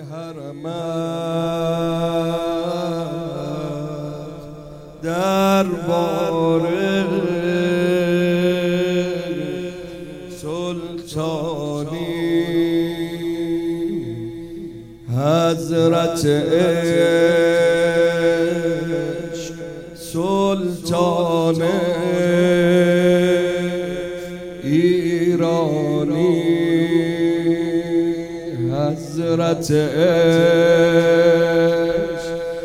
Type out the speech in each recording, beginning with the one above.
حرمت دربار سلطانی حضرت عشق سلطان ایرانی حضرت عشق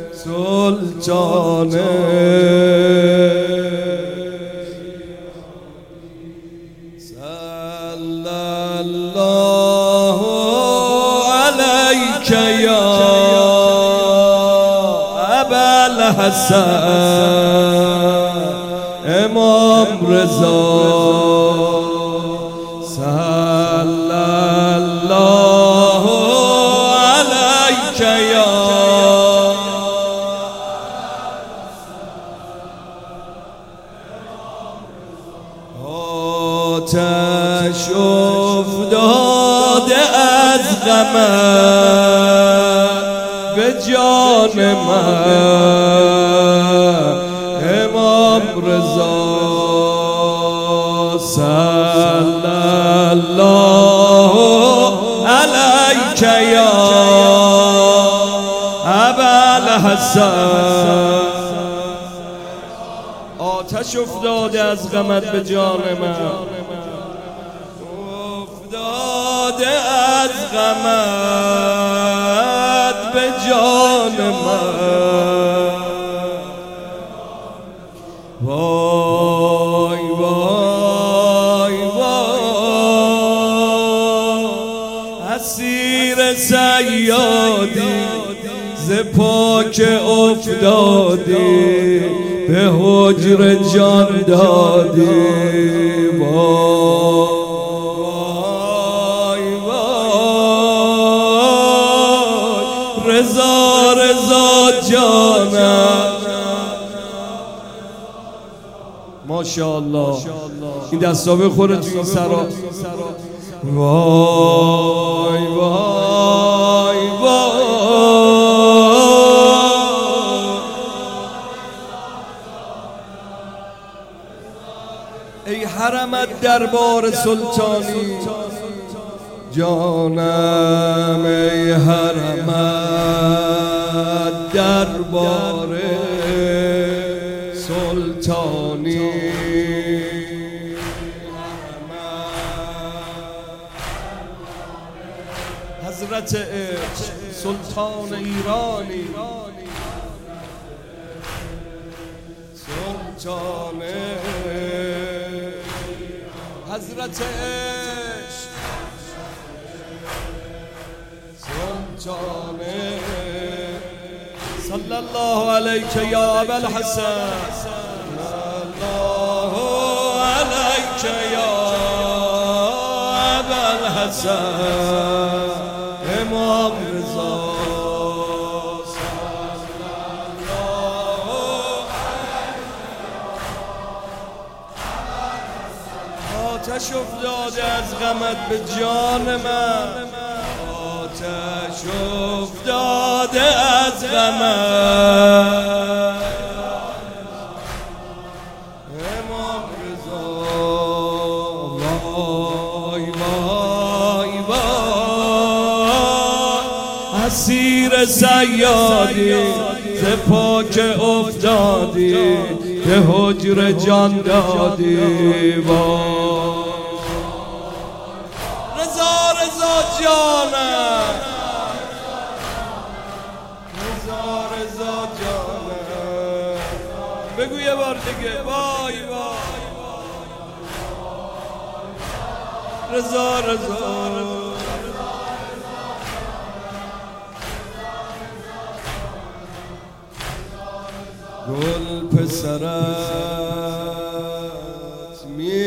سلطان صلی الله علیک یا ابا الحسن امام رضا صلی الله علیک یا آتش افتاده از غمت به جان من امام رضا صلی الله علیک یا ابا الحسن آتش افتاده از غمت به جان من افتاده از غمت به جان من وای وای وای اسیر صیادی ز پاک افتادی به حجر جان دادی وای وای رضا رضا جانم ماشاءالله این دستا بخوره تو این سرا وای وای وای ای حرمت دربار سلطانی جانم ای حرمت دربار سلطانی حضرت عشق سلطان ایرانی سلطان حضرت عشق سلطان صلی الله علیک یا ابا الحسن صلی الله علیک یا ابا الحسن امام رضا آتش افتاده از غمت به جان من آتش افتاده از غمت امام رضا وای وای وای اسیر صیادی ز پاک افتادی به حجر جان دادی رضا رضا جانم رضا رضا جانم بگو یه بار دیگه وای وای رضا رضا گل پسرت می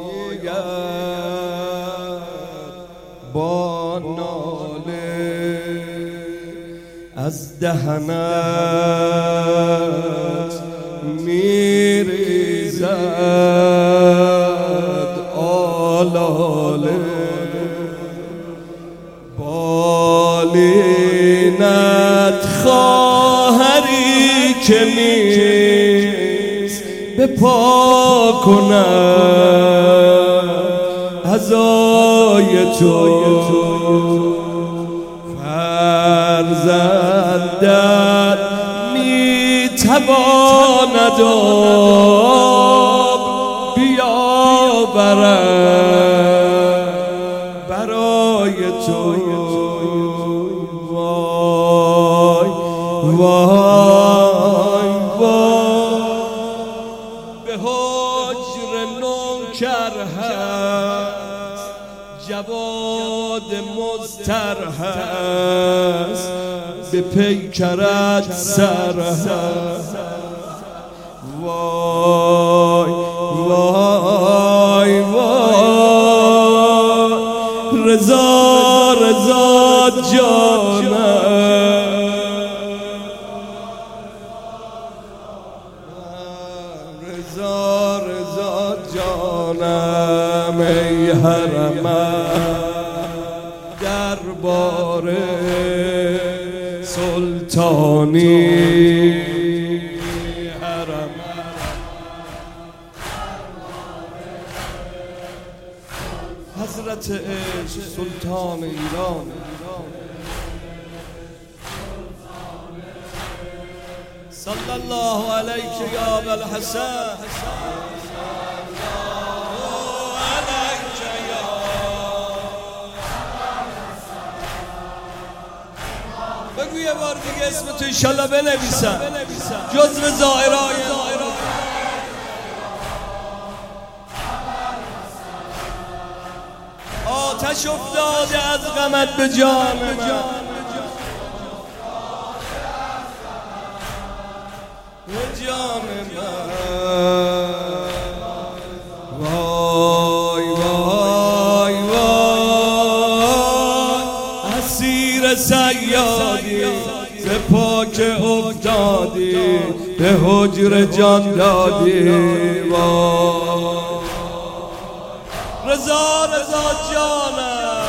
آید با ناله از دهنت می ریزد آلاله بالی اینت خواهری که نیست به پا کنم عزای تو فرزندت میتواند بیاورد برای تو وای وای وای به حجر نوکر هست جواد مضطر هست به پیکرت سر هست وای وای وای رضا رضا جانم رضا رضا جانم ای حرمم دربار سلطانی حضرت عشق سلطان ایران صلی الله علیک یا ابوالحسن بگو یه بار دیگه اسم تو انشالله بنویسم جزو زائرای آتش افتاده از غمت به جان من به جان من وای وای وای اسیر صیادی به پاک افتادی به حجر جان دادی وای رضا رضا جانم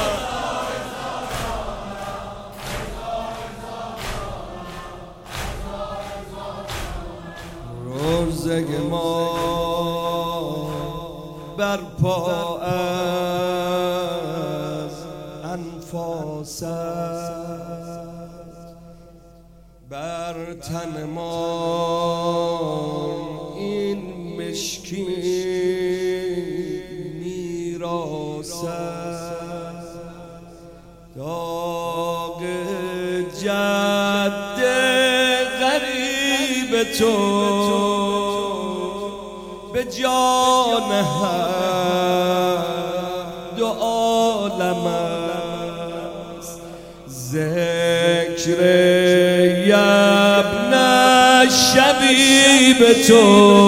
روزه ما برپا از انفاس بر تن ما این مشکین داغ جد غریب تو به جان هر دو عالم است ذکر یبن شبیب تو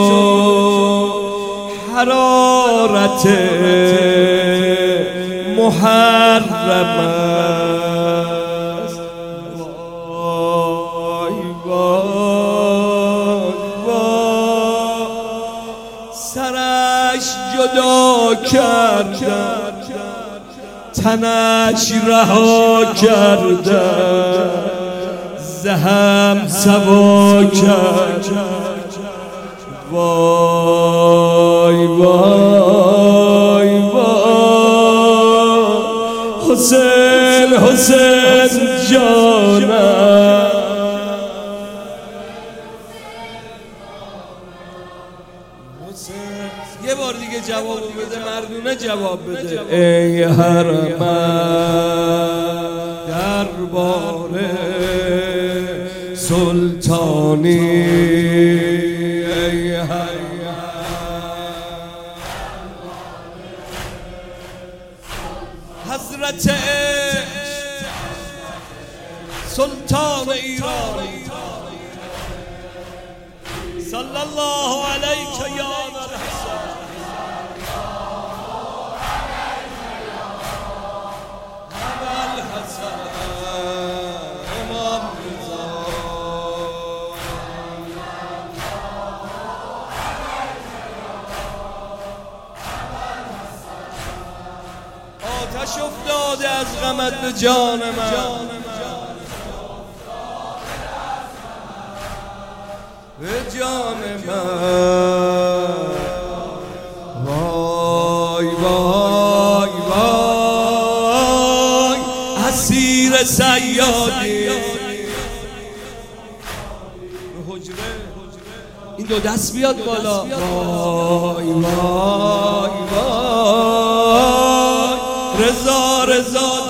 حرارت محرم است وای وای وای سرش جدا کردم تنش رها کردم زهم سوا کردم وای وای وای حسین حسین جانم یه بار دیگه جواب بده مردونه جواب بده ای حرمم دربار سلطانی ای حضرت سلطان ایران صلی الله علیک یا ابوالحسن امام رضا آتش افتاده از غمت به جان من به جان من. وای وای وای اسیر صیادی این دو دست بیاد بالا. وای وای وای رضا رضا